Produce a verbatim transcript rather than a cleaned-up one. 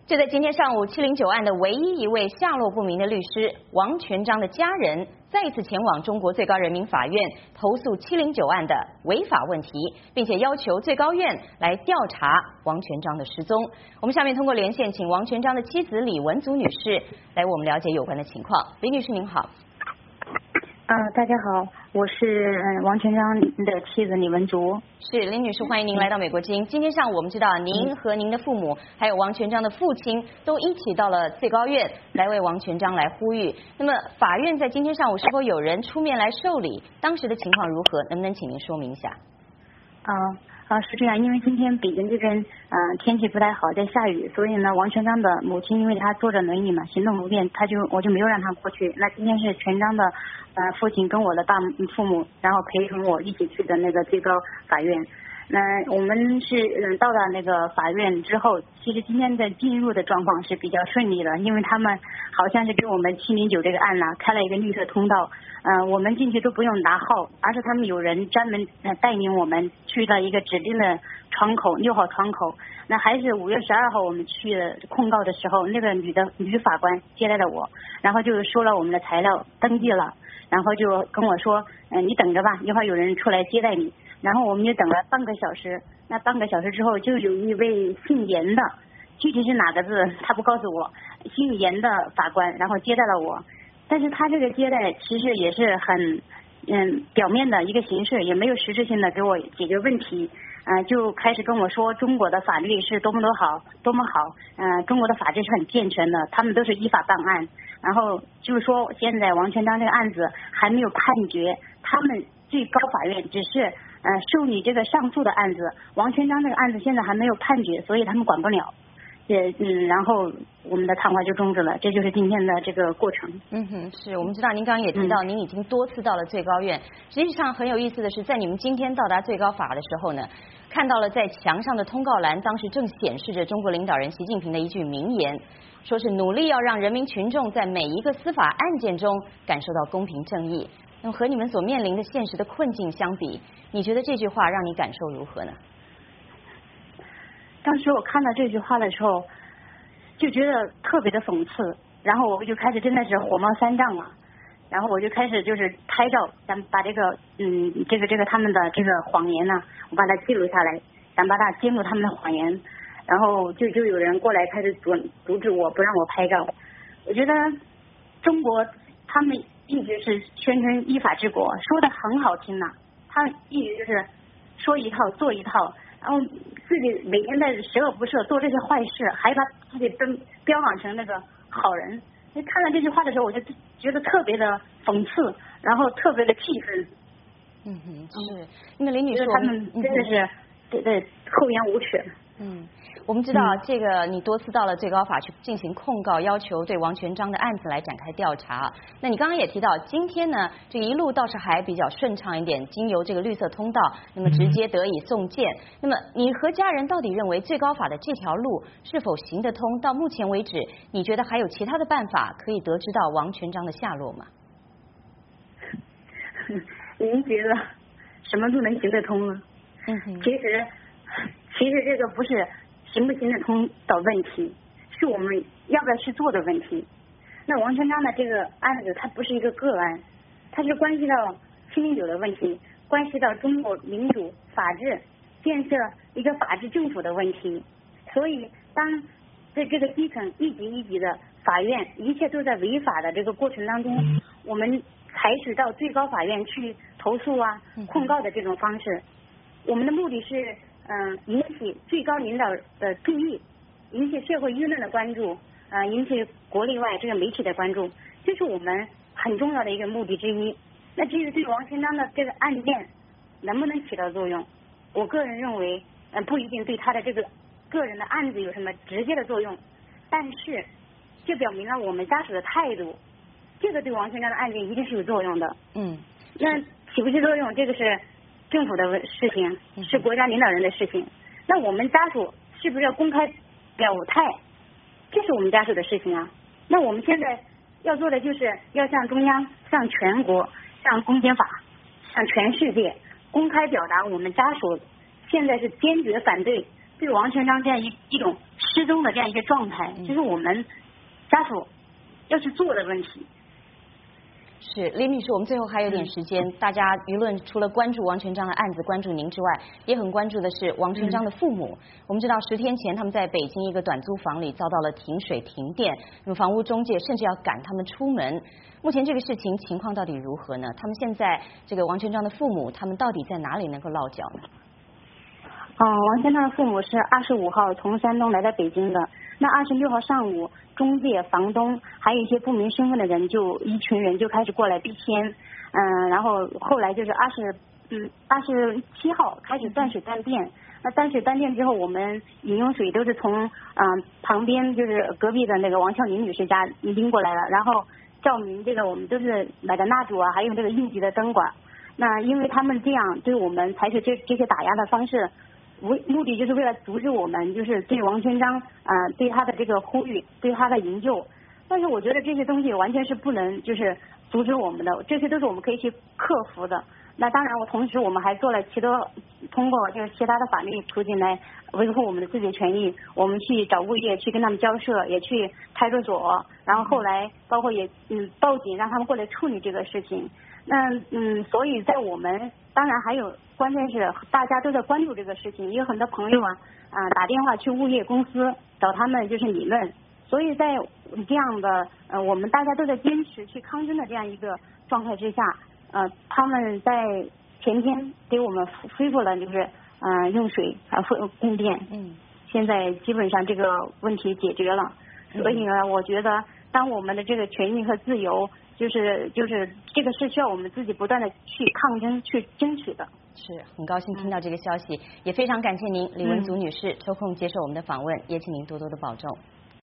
就在今天上午，七零九案的唯一一位下落不明的律师王全璋的家人再一次前往中国最高人民法院投诉七零九案的违法问题，并且要求最高院来调查王全璋的失踪。我们下面通过连线，请王全璋的妻子李文足女士来为我们了解有关的情况。李女士您好。 啊、呃，大家好，我是王全璋的妻子李文足。 是林女士，欢迎您来到美国之音。今天上午我们知道您和您的父母还有王全璋的父亲都一起到了最高院来为王全璋来呼吁。那么法院在今天上午是否有人出面来受理？当时的情况如何？能不能请您说明一下？ 啊、呃。啊，是这样，因为今天北京这边呃天气不太好，在下雨，所以呢，王全璋的母亲因为她坐着轮椅嘛，行动不便，她就我就没有让她过去。那今天是全璋的呃父亲跟我的大父母，然后陪同我一起去的那个最高法院。那我们是嗯到了那个法院之后，其实今天的进入的状况是比较顺利的，因为他们好像是给我们七零九这个案呢、啊、开了一个绿色通道，嗯、呃，我们进去都不用拿号，而是他们有人专门呃带领我们去了一个指定的窗口，六号窗口。那还是五月十二号我们去控告的时候，那个女的女法官接待了我，然后就说了我们的材料登记了，然后就跟我说，嗯、呃，你等着吧，一会儿有人出来接待你。然后我们就等了半个小时，那半个小时之后，就有一位姓严的，具体是哪个字他不告诉我，姓严的法官，然后接待了我。但是他这个接待其实也是很嗯表面的一个形式，也没有实质性的给我解决问题。嗯、呃，就开始跟我说中国的法律是多么多好，多么好，嗯、呃，中国的法治是很健全的，他们都是依法办案。然后就是说，现在王全璋这个案子还没有判决，他们最高法院只是呃受理这个上诉的案子，王全璋这个案子现在还没有判决，所以他们管不了。也嗯，然后我们的谈话就终止了，这就是今天的这个过程。 嗯哼，是我们知道您刚刚也提到，您已经多次到了最高院。实际上很有意思的是，在你们今天到达最高法的时候呢，看到了在墙上的通告栏，当时正显示着中国领导人习近平的一句名言，说是努力要让人民群众在每一个司法案件中感受到公平正义。那么和你们所面临的现实的困境相比，你觉得这句话让你感受如何呢？ 当时我看到这句话的时候，就觉得特别的讽刺，然后我就开始真的是火冒三丈了，然后我就开始就是拍照，想把这个嗯这个这个他们的这个谎言呢、啊，我把它记录下来，想把它揭露他们的谎言，然后就就有人过来开始阻阻止我，不让我拍照。我觉得中国他们一直是宣称依法治国，说的很好听呐、啊，他一直就是说一套做一套。然后自己每天在十恶不赦做这些坏事，还把自己标标榜成那个好人。你看到这句话的时候，我就觉得特别的讽刺，然后特别的气愤。 嗯哼，是。那么林女士， 他们真的是对对厚颜无耻。 嗯，我们知道这个你多次到了最高法去进行控告，要求对王全璋的案子来展开调查。那你刚刚也提到，今天呢，这一路倒是还比较顺畅一点，经由这个绿色通道，那么直接得以送件。那么你和家人到底认为最高法的这条路是否行得通？到目前为止，你觉得还有其他的办法可以得知到王全璋的下落吗？ 您觉得什么都能行得通呢？ 嗯哼， 其实。其实这个不是行不行得通的问题，是我们要不要去做的问题。那王全璋的这个案子，它不是一个个案，它是关系到七零九的问题，关系到中国民主法治建设一个法治政府的问题。所以，当在这个基层一级一级的法院，一切都在违法的这个过程当中，我们采取到最高法院去投诉啊、控告的这种方式，我们的目的是。嗯，引起最高领导的注意，引起社会舆论的关注，呃，引起国内外这个媒体的关注，这是我们很重要的一个目的之一。那至于对王全璋的这个案件能不能起到作用，我个人认为，嗯、呃，不一定对他的这个个人的案子有什么直接的作用，但是这表明了我们家属的态度，这个对王全璋的案件一定是有作用的。 嗯， 那起不起作用，这个是。政府的事情是国家领导人的事情，那我们家属是不是要公开表态？这是我们家属的事情啊。那我们现在要做的就是要向中央、向全国、向公检法、向全世界公开表达我们家属现在是坚决反对对王全璋这样一一种失踪的这样一个状态，就是我们家属要去做的问题。 是李女士，我们最后还有点时间，大家舆论除了关注王全璋的案子，关注您之外，也很关注的是王全璋的父母。我们知道十天前他们在北京一个短租房里遭到了停水停电，那么房屋中介甚至要赶他们出门。目前这个事情情况到底如何呢？他们现在这个王全璋的父母，他们到底在哪里能够落脚呢？ 嗯，王全璋的父母是二十五号从山东来到北京的。那二十六号上午，中介、房东还有一些不明身份的人，就一群人就开始过来逼签。嗯，然后后来就是二十嗯二十七号开始断水断电。那断水断电之后，我们饮用水都是从嗯旁边就是隔壁的那个王俏玲女士家拎过来了。然后照明这个我们都是买的蜡烛啊，还有这个应急的灯管。那因为他们这样对我们采取这这些打压的方式。为目的就是为了阻止我们，就是对王全璋啊、呃、对他的这个呼吁，对他的营救。但是我觉得这些东西完全是不能就是阻止我们的，这些都是我们可以去克服的。那当然，我同时我们还做了其他通过就是其他的法律途径来维护我们的自己的权益。我们去找物业去跟他们交涉，也去派出所，然后后来包括也嗯报警让他们过来处理这个事情。那嗯，所以在我们当然还有，关键是大家都在关注这个事情，也有很多朋友啊啊、呃、打电话去物业公司找他们就是理论，所以在这样的呃我们大家都在坚持去抗争的这样一个状态之下，呃他们在前天给我们恢复了就是嗯、呃、用水啊供供电，嗯，现在基本上这个问题解决了，所以呢，我觉得当我们的这个权益和自由。就是就是这个是需要我们自己不断的去抗争去争取的。 是很高兴听到这个消息，嗯、也非常感谢您李文祖女士抽空接受我们的访问，也请您多多的保重。